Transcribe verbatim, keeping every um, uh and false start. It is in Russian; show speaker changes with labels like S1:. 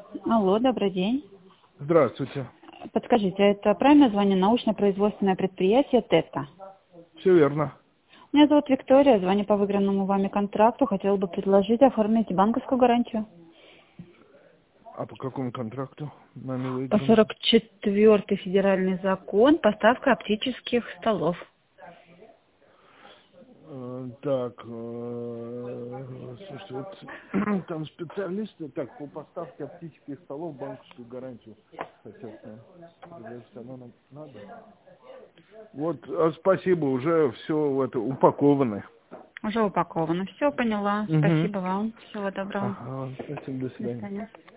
S1: Алло, добрый день.
S2: Здравствуйте.
S1: Подскажите, это правильно звоню научно-производственное предприятие ТЭТа?
S2: Все верно.
S1: Меня зовут Виктория, звоню по выигранному вами контракту. Хотела бы предложить оформить банковскую гарантию.
S2: А по какому контракту нами
S1: По
S2: выиграно?
S1: сорок четвёртый федеральный закон, поставка оптических столов.
S2: Э, Так, э, слушайте, вот там специалисты, так, по поставке оптических столов банковскую гарантию хотят нам предложить. Оно нам надо? Вот, а, спасибо, уже все это упаковано.
S1: Уже упаковано. Все, поняла.
S2: Угу.
S1: Спасибо вам. Всего доброго.
S2: Ага, спасибо, до
S1: До
S2: свидания.
S1: свидания.